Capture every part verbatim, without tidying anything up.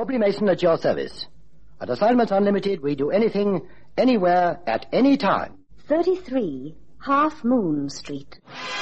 Aubrey Mason at your service. At Assignments Unlimited, we do anything, anywhere, at any time. thirty-three Half Moon Street.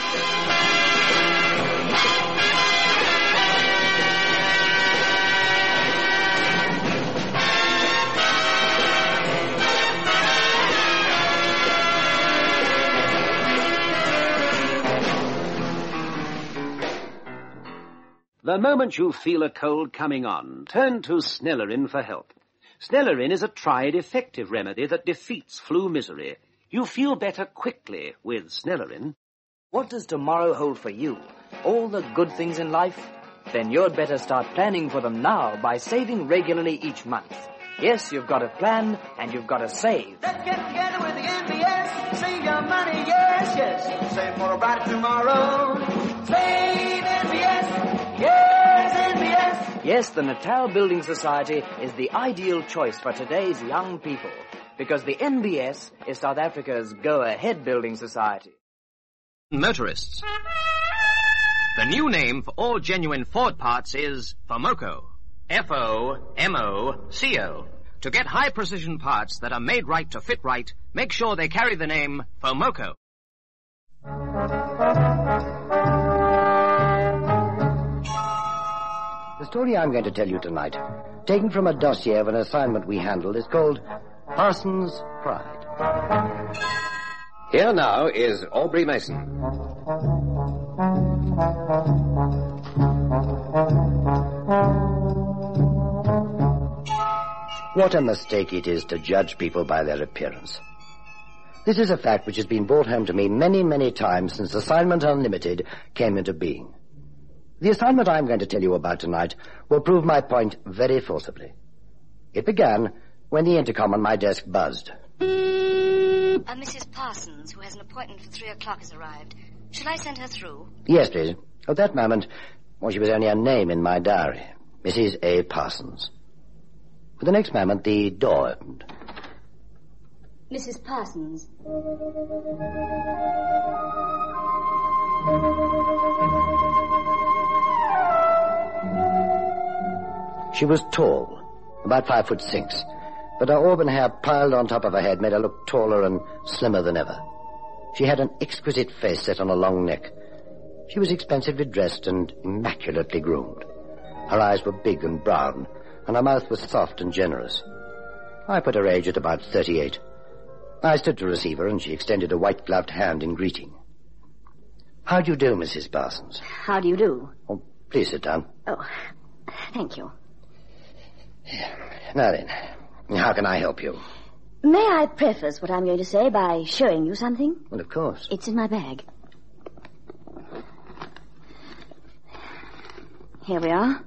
The moment you feel a cold coming on, turn to Snellerin for help. Snellerin is a tried, effective remedy that defeats flu misery. You feel better quickly with Snellerin. What does tomorrow hold for you? All the good things in life? Then you'd better start planning for them now by saving regularly each month. Yes, you've got to plan and you've got to save. Let's get together with the N B S. Save your money, yes, yes. Save for a brighter tomorrow. Save N B S. Yes, N B S. Yes, the Natal Building Society is the ideal choice for today's young people, because the N B S is South Africa's go-ahead building society. Motorists. The new name for all genuine Ford parts is FOMOCO. F O M O C O. To get high-precision parts that are made right to fit right, make sure they carry the name FOMOCO. The story I'm going to tell you tonight, taken from a dossier of an assignment we handled, is called Parsons' Pride. Here now is Aubrey Mason. What a mistake it is to judge people by their appearance. This is a fact which has been brought home to me many, many times since Assignment Unlimited came into being. The assignment I'm going to tell you about tonight will prove my point very forcibly. It began when the intercom on my desk buzzed. Uh, Missus Parsons, who has an appointment for three o'clock, has arrived. Shall I send her through? Yes, please. At that moment, well, she was only a name in my diary. Missus A. Parsons. For the next moment, the door opened. Missus Parsons. She was tall, about five foot six, but her auburn hair piled on top of her head made her look taller and slimmer than ever. She had an exquisite face set on a long neck. She was expensively dressed and immaculately groomed. Her eyes were big and brown, and her mouth was soft and generous. I put her age at about thirty-eight. I stood to receive her, and she extended a white-gloved hand in greeting. How do you do, Missus Parsons? How do you do? Oh, please sit down. Oh, thank you. Now then, how can I help you? May I preface what I'm going to say by showing you something? Well, of course. It's in my bag. Here we are.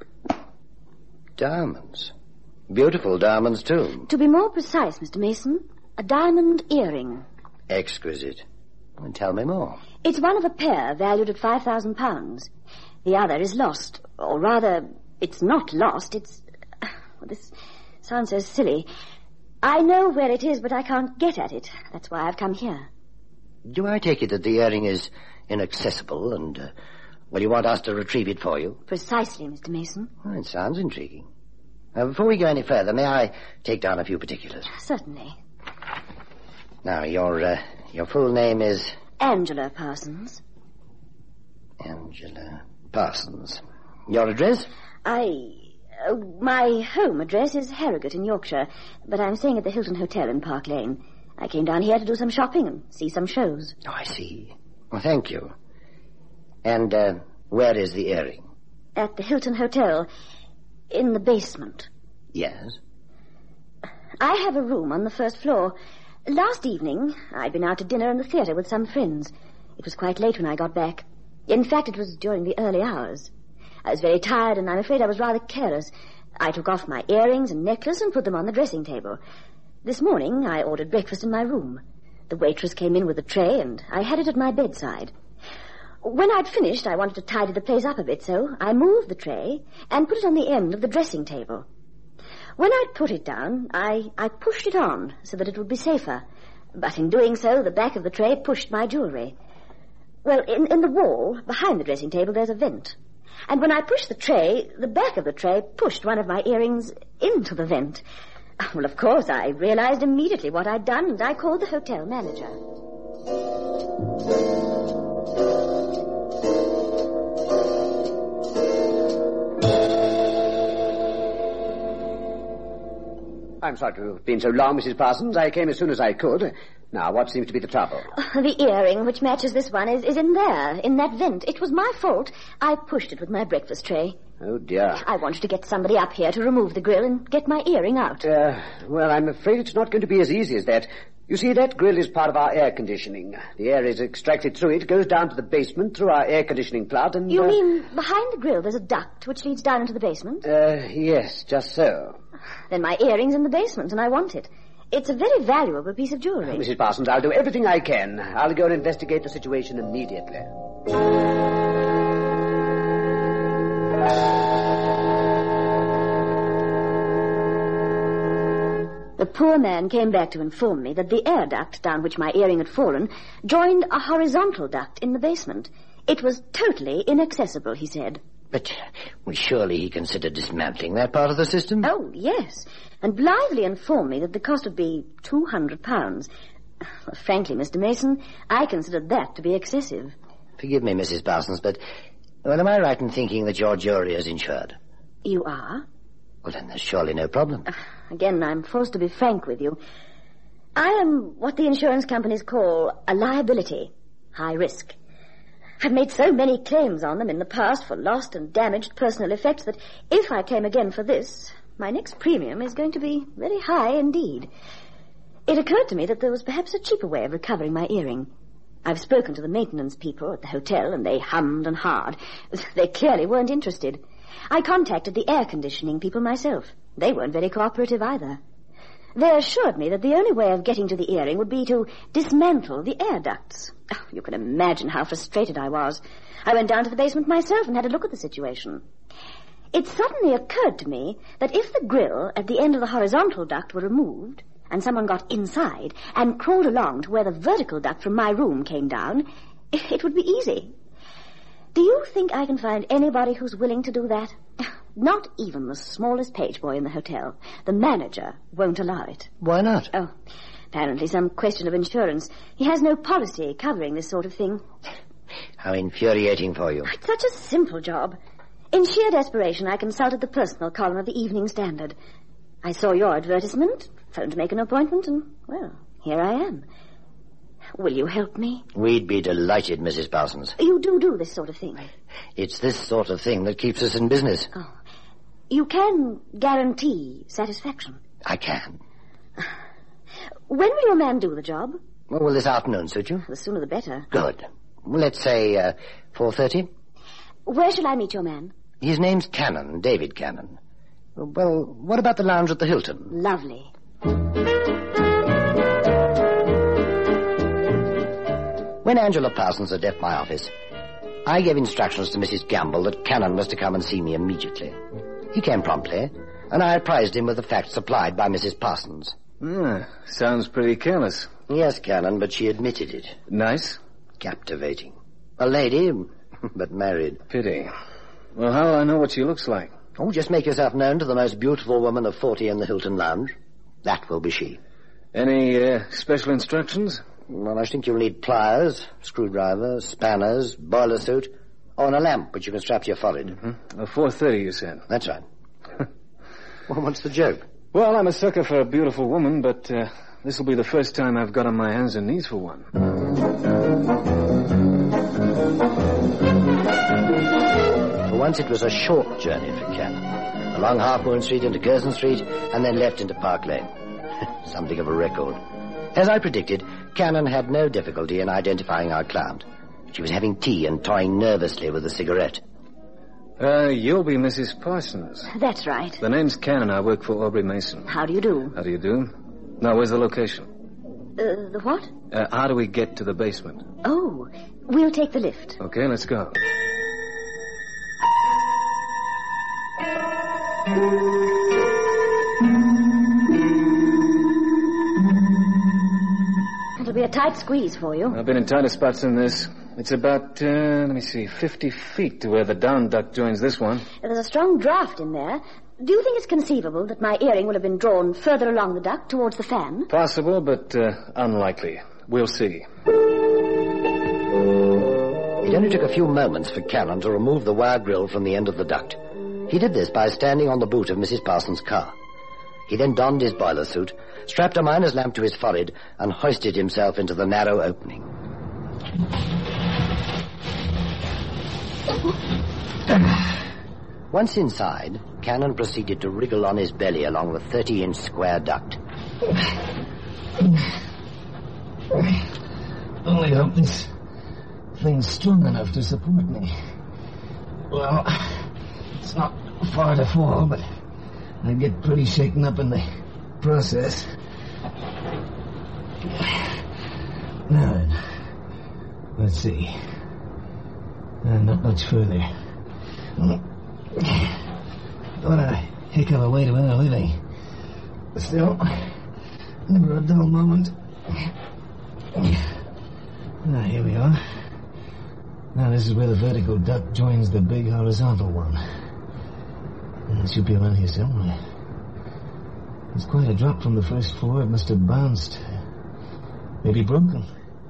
Diamonds. Beautiful diamonds, too. To be more precise, Mister Mason, a diamond earring. Exquisite. Well, tell me more. It's one of a pair valued at five thousand pounds. The other is lost. Or rather, it's not lost, it's... Well, this sounds so silly. I know where it is, but I can't get at it. That's why I've come here. Do I take it that the earring is inaccessible and, uh, well, you want us to retrieve it for you? Precisely, Mister Mason. Well, it sounds intriguing. Now, before we go any further, may I take down a few particulars? Certainly. Now, your, uh, your full name is... Angela Parsons. Angela Parsons. Your address? I... Uh, my home address is Harrogate in Yorkshire, but I'm staying at the Hilton Hotel in Park Lane. I came down here to do some shopping and see some shows. Oh, I see. Well, thank you. And, uh, where is the earring? At the Hilton Hotel, in the basement. Yes? I have a room on the first floor. Last evening, I'd been out to dinner in the theatre with some friends. It was quite late when I got back. In fact, it was during the early hours. I was very tired, and I'm afraid I was rather careless. I took off my earrings and necklace and put them on the dressing table. This morning, I ordered breakfast in my room. The waitress came in with a tray, and I had it at my bedside. When I'd finished, I wanted to tidy the place up a bit, so I moved the tray and put it on the end of the dressing table. When I'd put it down, I, I pushed it on so that it would be safer. But in doing so, the back of the tray pushed my jewellery. Well, in, in the wall, behind the dressing table, there's a vent. And when I pushed the tray, the back of the tray pushed one of my earrings into the vent. Well, of course, I realized immediately what I'd done, and I called the hotel manager. I'm sorry to have been so long, Missus Parsons. I came as soon as I could. Now, what seems to be the trouble? Oh, the earring, which matches this one, is, is in there, in that vent. It was my fault. I pushed it with my breakfast tray. Oh, dear. I wanted to get somebody up here to remove the grill and get my earring out. Uh, well, I'm afraid it's not going to be as easy as that. You see, that grill is part of our air conditioning. The air is extracted through it, goes down to the basement through our air conditioning plant, and... You uh, mean behind the grill there's a duct which leads down into the basement? Uh, yes, just so. Then my earring's in the basement, and I want it. It's a very valuable piece of jewelry. Missus Parsons, I'll do everything I can. I'll go and investigate the situation immediately. The poor man came back to inform me that the air duct down which my earring had fallen joined a horizontal duct in the basement. It was totally inaccessible, he said. But well, surely he considered dismantling that part of the system? Oh, yes, and blithely informed me that the cost would be two hundred pounds. Well, frankly, Mister Mason, I considered that to be excessive. Forgive me, Missus Parsons, but well, am I right in thinking that your jewelry is insured? You are? Well, then there's surely no problem. Uh, again, I'm forced to be frank with you. I am what the insurance companies call a liability, high risk. I've made so many claims on them in the past for lost and damaged personal effects that if I claim again for this, my next premium is going to be very high indeed. It occurred to me that there was perhaps a cheaper way of recovering my earring. I've spoken to the maintenance people at the hotel, and they hummed and hawed. They clearly weren't interested. I contacted the air conditioning people myself. They weren't very cooperative either. They assured me that the only way of getting to the earring would be to dismantle the air ducts. Oh, you can imagine how frustrated I was. I went down to the basement myself and had a look at the situation. It suddenly occurred to me that if the grill at the end of the horizontal duct were removed and someone got inside and crawled along to where the vertical duct from my room came down, it would be easy. Do you think I can find anybody who's willing to do that? Not even the smallest page boy in the hotel. The manager won't allow it. Why not? Oh, apparently some question of insurance. He has no policy covering this sort of thing. How infuriating for you. It's such a simple job. In sheer desperation, I consulted the personal column of the Evening Standard. I saw your advertisement, phoned to make an appointment, and, well, here I am. Will you help me? We'd be delighted, Missus Parsons. You do do this sort of thing? It's this sort of thing that keeps us in business. Oh. You can guarantee satisfaction? I can. When will your man do the job? Well, will this afternoon suit you? The sooner the better. Good. Well, let's say uh, four thirty. Where shall I meet your man? His name's Cannon, David Cannon. Well, what about the lounge at the Hilton? Lovely. When Angela Parsons had left my office, I gave instructions to Missus Gamble that Cannon was to come and see me immediately. He came promptly, and I apprised him with the facts supplied by Missus Parsons. Ah, sounds pretty careless. Yes, Cannon, but she admitted it. Nice? Captivating. A lady, but married. Pity. Well, how will I know what she looks like? Oh, just make yourself known to the most beautiful woman of forty in the Hilton Lounge. That will be she. Any uh, special instructions? Well, I think you'll need pliers, screwdriver, spanners, boiler suit, or a lamp which you can strap to your forehead. Mm-hmm. Uh, four thirty, you said? That's right. Well, what's the joke? Well, I'm a sucker for a beautiful woman, but uh, this will be the first time I've got on my hands and knees for one. For once it was a short journey for Cannon. Along Half Moon Street into Curzon Street, and then left into Park Lane. Something of a record. As I predicted, Cannon had no difficulty in identifying our client. She was having tea and toying nervously with a cigarette. Uh, you'll be Missus Parsons. That's right. The name's Cannon. I work for Aubrey Mason. How do you do? How do you do? Now, where's the location? Uh, the what? Uh, how do we get to the basement? Oh, we'll take the lift. Okay, let's go. It'll be a tight squeeze for you. I've been in tighter spots than this. It's about, uh, let me see, fifty feet to where the down duct joins this one. There's a strong draft in there. Do you think it's conceivable that my earring will have been drawn further along the duct towards the fan? Possible, but uh, unlikely. We'll see. It only took a few moments for Cannon to remove the wire grill from the end of the duct. He did this by standing on the boot of Missus Parsons' car. He then donned his boiler suit, strapped a miner's lamp to his forehead, and hoisted himself into the narrow opening. Once inside, Cannon proceeded to wriggle on his belly along the thirty-inch square duct. Only hope this thing's strong enough to support me. Well, it's not far to fall, but I'd get pretty shaken up in the process. Now then, let's see. Uh, not much further. What a heck of a way to earn a living. Still, never a dull moment. Ah, here we are. Now this is where the vertical duct joins the big horizontal one. And it should be around here somewhere. It's quite a drop from the first floor. It must have bounced. Maybe broken.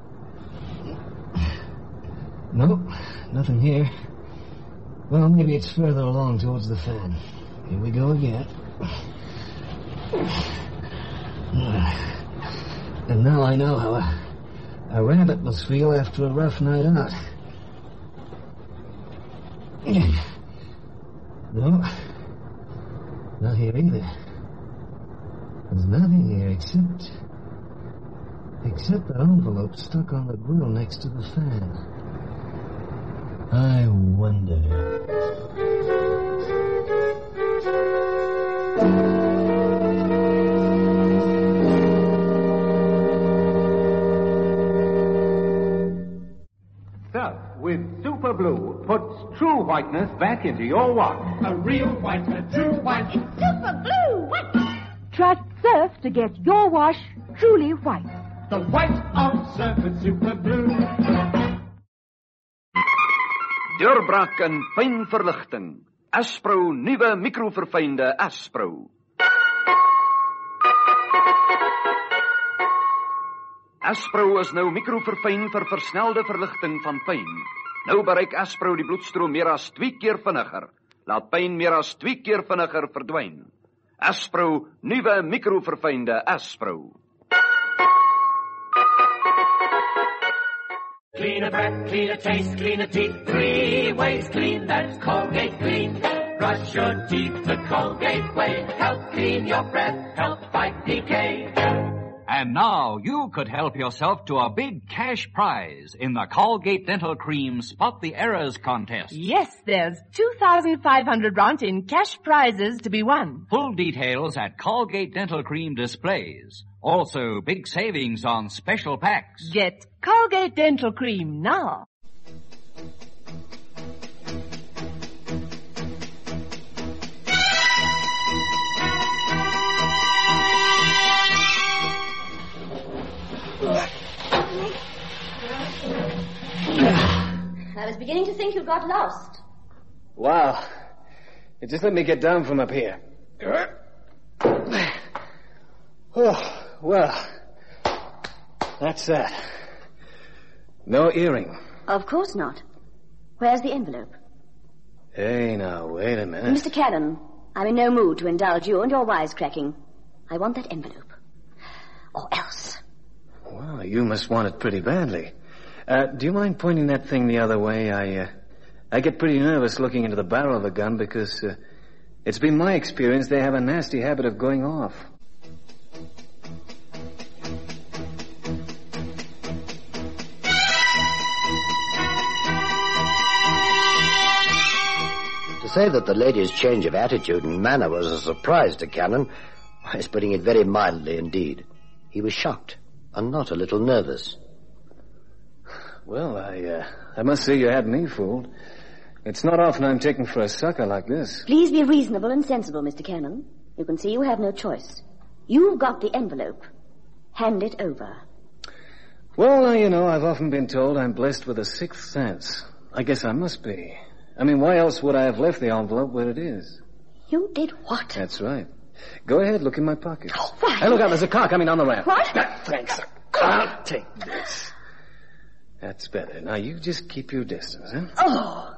No, nothing here. Well, maybe it's further along towards the fan. Here we go again. And now I know how a, a rabbit must feel after a rough night out. No, not here either. There's nothing here except... except that envelope stuck on the grill next to the fan. I wonder... Surf with Super Blue puts true whiteness back into your wash. A real white, a true white. It's Super Blue white. Trust Surf to get your wash truly white. The white of Surf is Super Blue. Deurbrak en pynverligting. Aspro nuwe mikroverfynde Aspro. Aspro is nou mikroverfyn vir versnelde verligting van pyn. Nou bereik Aspro die bloedstroom meer as twee keer vinniger. Laat pyn meer as twee keer vinniger verdwyn. Aspro nuwe mikroverfynde Aspro. Cleaner breath, cleaner taste, cleaner teeth, three ways clean, that's Colgate Clean. Brush your teeth the Colgate way, help clean your breath, help fight decay. And now you could help yourself to a big cash prize in the Colgate Dental Cream Spot the Errors contest. Yes, there's two thousand five hundred rand in cash prizes to be won. Full details at Colgate Dental Cream displays. Also, big savings on special packs. Get Colgate Dental Cream now. I was beginning to think you got lost. Wow. You just let me get down from up here. Oh, well, that's that. No earring. Of course not. Where's the envelope? Hey, now, wait a minute. Mister Cannon, I'm in no mood to indulge you and your wisecracking. I want that envelope. Or else. Well, you must want it pretty badly. Uh, do you mind pointing that thing the other way? I, uh, I get pretty nervous looking into the barrel of a gun because, uh, it's been my experience they have a nasty habit of going off. To say that the lady's change of attitude and manner was a surprise to Cannon is putting it very mildly indeed. He was shocked and not a little nervous. Well, I, uh, I must say you had me fooled. It's not often I'm taken for a sucker like this. Please be reasonable and sensible, Mister Cannon. You can see you have no choice. You've got the envelope. Hand it over. Well, now, you know, I've often been told I'm blessed with a sixth sense. I guess I must be. I mean, why else would I have left the envelope where it is? You did what? That's right. Go ahead, look in my pockets. Oh, why? Hey, look out, there's a car coming down the ramp. What? Ah, thanks. I'll take this. That's better. Now, you just keep your distance, huh? Oh.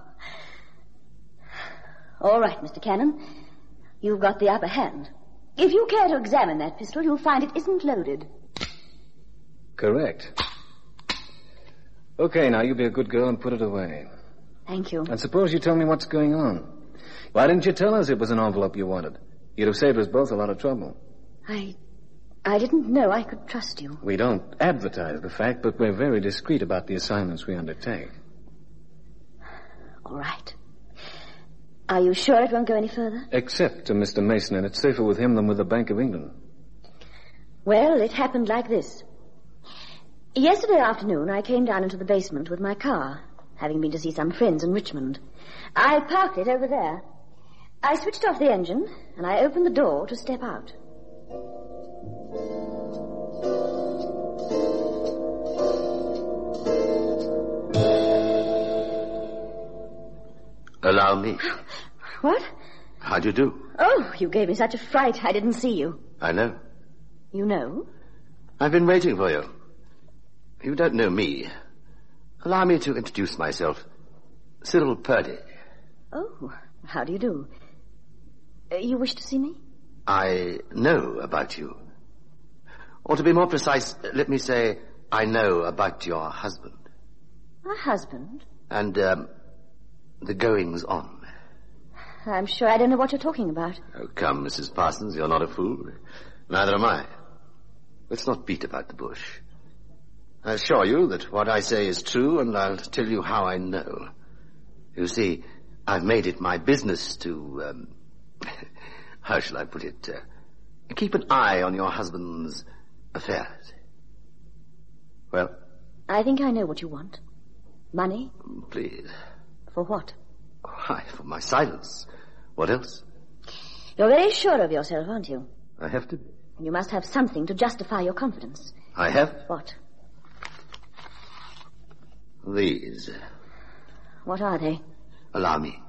All right, Mister Cannon. You've got the upper hand. If you care to examine that pistol, you'll find it isn't loaded. Correct. Okay, now you be a good girl and put it away. Thank you. And suppose you tell me what's going on. Why didn't you tell us it was an envelope you wanted? You'd have saved us both a lot of trouble. I... I didn't know I could trust you. We don't advertise the fact, but we're very discreet about the assignments we undertake. All right. Are you sure it won't go any further? Except to Mister Mason, and it's safer with him than with the Bank of England. Well, it happened like this. Yesterday afternoon, I came down into the basement with my car, having been to see some friends in Richmond. I parked it over there. I switched off the engine, and I opened the door to step out. Allow me. What? How do you do? Oh, you gave me such a fright, I didn't see you. I know. You know? I've been waiting for you. You don't know me. Allow me to introduce myself. Cyril Purdy. Oh, how do you do? Uh, you wish to see me? I know about you. Or to be more precise, let me say, I know about your husband. My husband? And, um, the goings-on. I'm sure I don't know what you're talking about. Oh, come, Missus Parsons, you're not a fool. Neither am I. Let's not beat about the bush. I assure you that what I say is true, and I'll tell you how I know. You see, I've made it my business to, um, how shall I put it, uh, keep an eye on your husband's affairs. Well? I think I know what you want. Money? Please. For what? Why, for my silence. What else? You're very sure of yourself, aren't you? I have to be. You must have something to justify your confidence. I have? What? These. What are they? Allow me.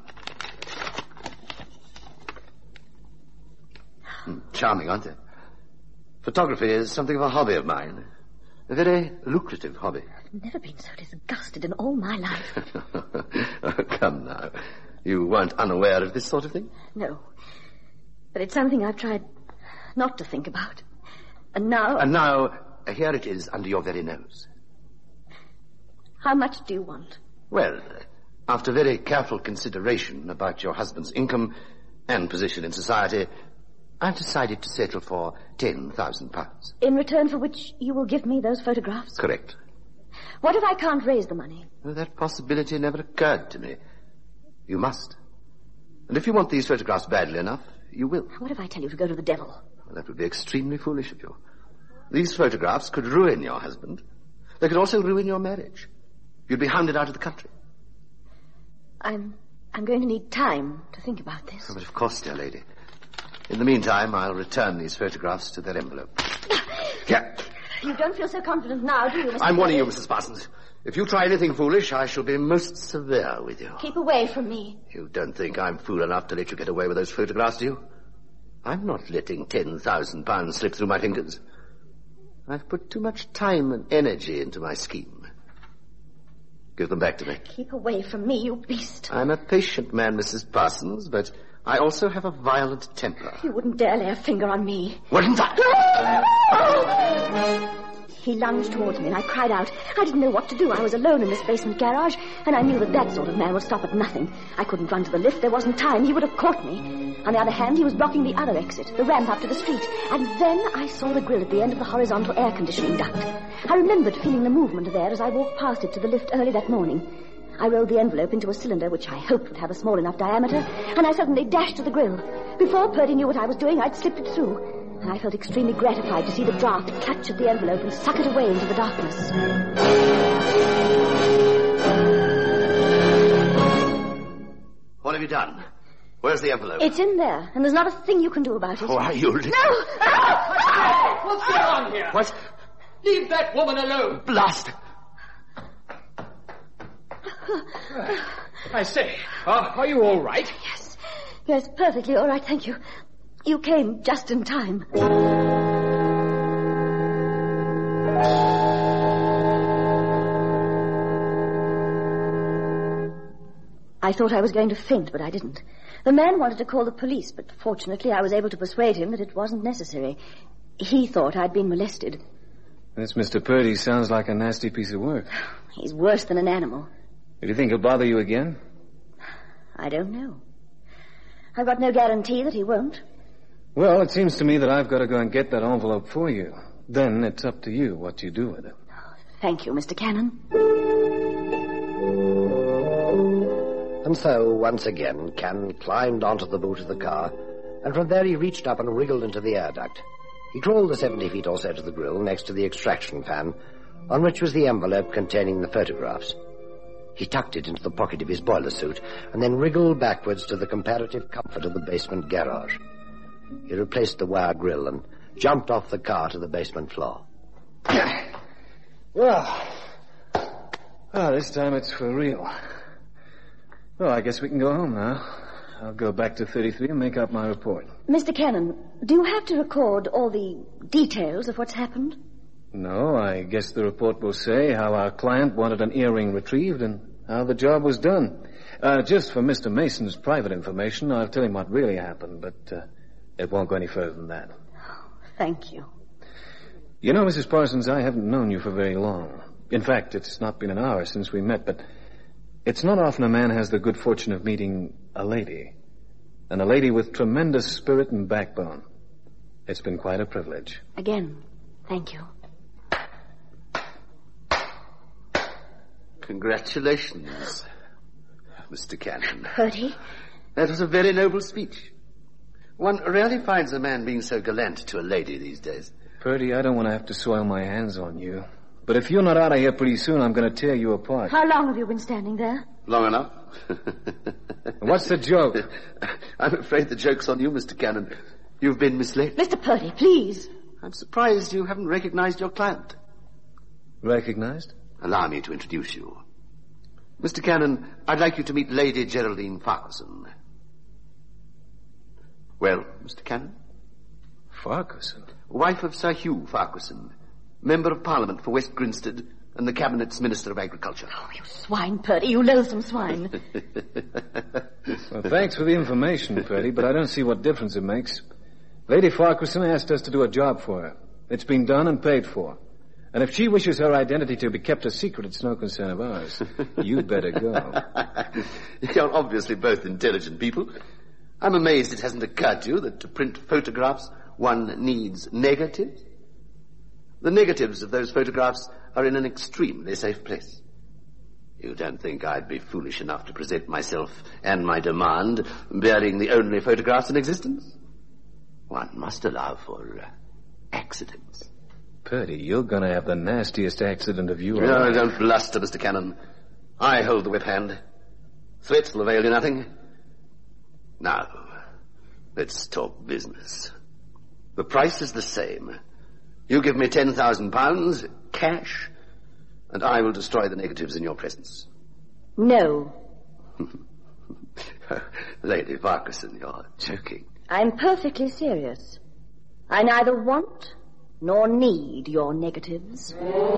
Charming, aren't they? Photography is something of a hobby of mine. A very lucrative hobby. I've never been so disgusted in all my life. Oh, come now. You weren't unaware of this sort of thing? No. But it's something I've tried not to think about. And now... And now, here it is under your very nose. How much do you want? Well, after very careful consideration about your husband's income and position in society, I've decided to settle for ten thousand pounds. In return for which you will give me those photographs? Correct. What if I can't raise the money? Well, that possibility never occurred to me. You must. And if you want these photographs badly enough, you will. What if I tell you to go to the devil? Well, that would be extremely foolish of you. These photographs could ruin your husband. They could also ruin your marriage. You'd be hounded out of the country. I'm... I'm going to need time to think about this. Oh, but of course, dear lady. In the meantime, I'll return these photographs to their envelope. Here. You don't feel so confident now, do you, Mister I'm warning Perry? you, Missus Parsons. If you try anything foolish, I shall be most severe with you. Keep away from me. You don't think I'm fool enough to let you get away with those photographs, do you? I'm not letting ten thousand pounds slip through my fingers. I've put too much time and energy into my scheme. Give them back to me. Keep away from me, you beast. I'm a patient man, Missus Parsons, but I also have a violent temper. You wouldn't dare lay a finger on me. Wouldn't I? He lunged towards me and I cried out. I didn't know what to do. I was alone in this basement garage, and I knew that that sort of man would stop at nothing. I couldn't run to the lift. There wasn't time. He would have caught me. On the other hand, he was blocking the other exit, the ramp up to the street. And then I saw the grill at the end of the horizontal air conditioning duct. I remembered feeling the movement there as I walked past it to the lift early that morning. I rolled the envelope into a cylinder which I hoped would have a small enough diameter, and I suddenly dashed to the grill. Before Purdy knew what I was doing, I'd slipped it through. And I felt extremely gratified to see the draft clutch at the envelope and suck it away into the darkness. What have you done? Where's the envelope? It's in there, and there's not a thing you can do about it. Why, you little... No! What's going on here? What? Leave that woman alone. Blast! I say, uh, are you all right? Yes. Yes, perfectly all right, thank you. You came just in time. I thought I was going to faint, but I didn't. The man wanted to call the police, but fortunately I was able to persuade him that it wasn't necessary. He thought I'd been molested. This Mister Purdy sounds like a nasty piece of work. He's worse than an animal. Do you think he'll bother you again? I don't know. I've got no guarantee that he won't. Well, it seems to me that I've got to go and get that envelope for you. Then it's up to you what you do with it. Thank you, Mister Cannon. And so, once again, Cannon climbed onto the boot of the car, and from there he reached up and wriggled into the air duct. He crawled the seventy feet or so to the grill next to the extraction fan, on which was the envelope containing the photographs. He tucked it into the pocket of his boiler suit, and then wriggled backwards to the comparative comfort of the basement garage. He replaced the wire grill and jumped off the car to the basement floor. Well, well, this time it's for real. Well, I guess we can go home now. I'll go back to thirty-three and make up my report. Mister Cannon, do you have to record all the details of what's happened? No, I guess the report will say how our client wanted an earring retrieved and how the job was done. Uh, just for Mister Mason's private information, I'll tell him what really happened, but uh, it won't go any further than that. Thank you. You know, Missus Parsons, I haven't known you for very long. In fact, it's not been an hour since we met, but it's not often a man has the good fortune of meeting a lady. And a lady with tremendous spirit and backbone. It's been quite a privilege. Again, thank you. Congratulations, Mister Cannon. Purdy? That was a very noble speech. One rarely finds a man being so gallant to a lady these days. Purdy, I don't want to have to soil my hands on you. But if you're not out of here pretty soon, I'm going to tear you apart. How long have you been standing there? Long enough. What's the joke? I'm afraid the joke's on you, Mister Cannon. You've been misled. Mister Purdy, please. I'm surprised you haven't recognized your client. Recognized? Allow me to introduce you. Mister Cannon, I'd like you to meet Lady Geraldine Farquharson. Well, Mister Cannon? Farquharson? Wife of Sir Hugh Farquharson, Member of Parliament for West Grinstead and the Cabinet's Minister of Agriculture. Oh, you swine, Purdy, you loathsome swine. Well, thanks for the information, Purdy, but I don't see what difference it makes. Lady Farquharson asked us to do a job for her. It's been done and paid for. And if she wishes her identity to be kept a secret, it's no concern of ours. You'd better go. You're obviously both intelligent people. I'm amazed it hasn't occurred to you that to print photographs, one needs negatives. The negatives of those photographs are in an extremely safe place. You don't think I'd be foolish enough to present myself and my demand bearing the only photographs in existence? One must allow for uh, accidents. Purdy, you're going to have the nastiest accident of you. No, don't bluster, Mister Cannon. I hold the whip hand. Threats will avail you nothing. Now, let's talk business. The price is the same. You give me ten thousand pounds, cash, and I will destroy the negatives in your presence. No. Lady Farquharson, you're joking. I'm perfectly serious. I neither want nor need your negatives.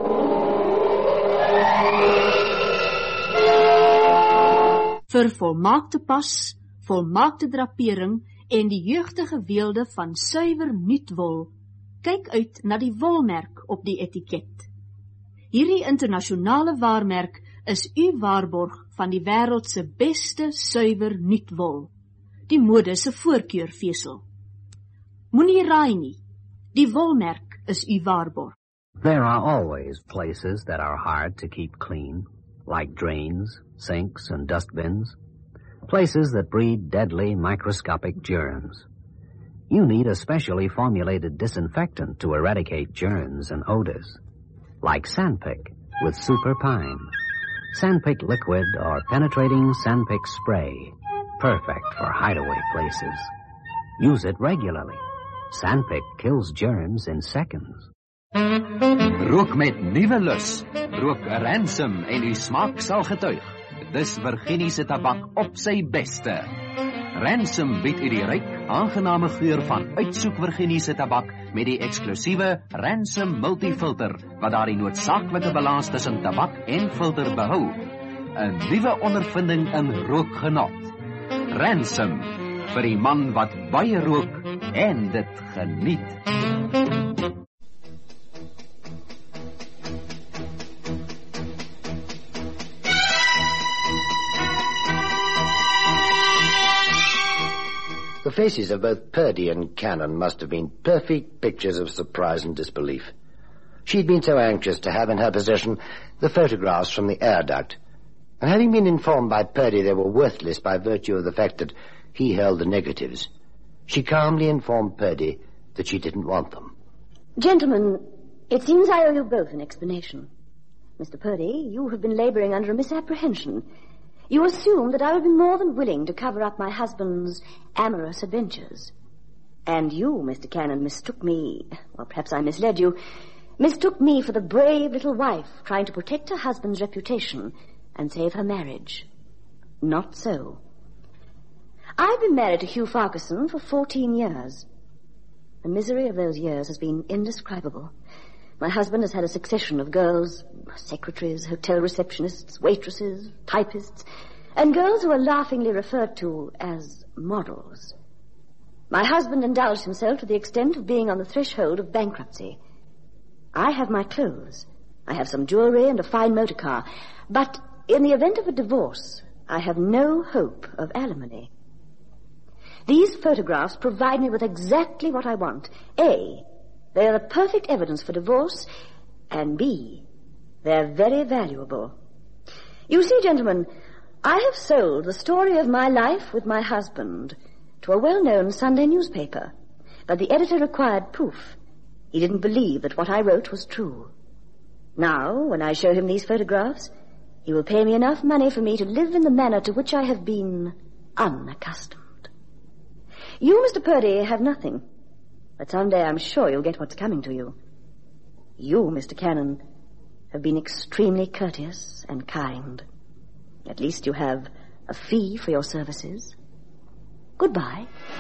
Vir volmaakte pas, volmaakte drapering en die jeugdige weelde van suiwer nuutwol, kyk uit na die wolmerk op die etiket. Hierdie internasionale waarmerk is u waarborg van die wêreldse beste suiwer nuutwol, die mode se voorkeurvesel. Moenie raai nie, die wolmerk is u waarborg. There are always places that are hard to keep clean, like drains, sinks, and dustbins. Places that breed deadly microscopic germs. You need a specially formulated disinfectant to eradicate germs and odors, like Sandpick with Super Pine. Sandpick liquid or penetrating Sandpick spray, perfect for hideaway places. Use it regularly. Sandpick kills germs in seconds. Rook met nuwe lus. Rook Ransom en uw smaak sal getuig. Dis Virginie se tabak op sy beste. Ransom bied u die ryk, aangename geur van uitsoek Virginie se tabak met die eksklusiewe Ransom Multifilter, wat daar die noodsaaklike balans tussen tabak en filter behou. 'n Nuwe ondervinding in rookgenot. Ransom, vir die man wat baie rook en dit geniet. The faces of both Purdy and Cannon must have been perfect pictures of surprise and disbelief. She'd been so anxious to have in her possession the photographs from the air duct, and having been informed by Purdy they were worthless by virtue of the fact that he held the negatives, she calmly informed Purdy that she didn't want them. Gentlemen, it seems I owe you both an explanation. Mister Purdy, you have been laboring under a misapprehension. You assumed that I would be more than willing to cover up my husband's amorous adventures. And you, Mister Cannon, mistook me, well, perhaps I misled you, mistook me for the brave little wife trying to protect her husband's reputation and save her marriage. Not so. I've been married to Hugh Farquharson for fourteen years. The misery of those years has been indescribable. My husband has had a succession of girls, secretaries, hotel receptionists, waitresses, typists, and girls who are laughingly referred to as models. My husband indulged himself to the extent of being on the threshold of bankruptcy. I have my clothes. I have some jewelry and a fine motor car. But in the event of a divorce, I have no hope of alimony. These photographs provide me with exactly what I want. A, they are the perfect evidence for divorce, and B, they're very valuable. You see, gentlemen, I have sold the story of my life with my husband to a well-known Sunday newspaper, but the editor required proof. He didn't believe that what I wrote was true. Now, when I show him these photographs, he will pay me enough money for me to live in the manner to which I have been unaccustomed. You, Mister Purdy, have nothing. But someday I'm sure you'll get what's coming to you. You, Mister Cannon, have been extremely courteous and kind. At least you have a fee for your services. Goodbye.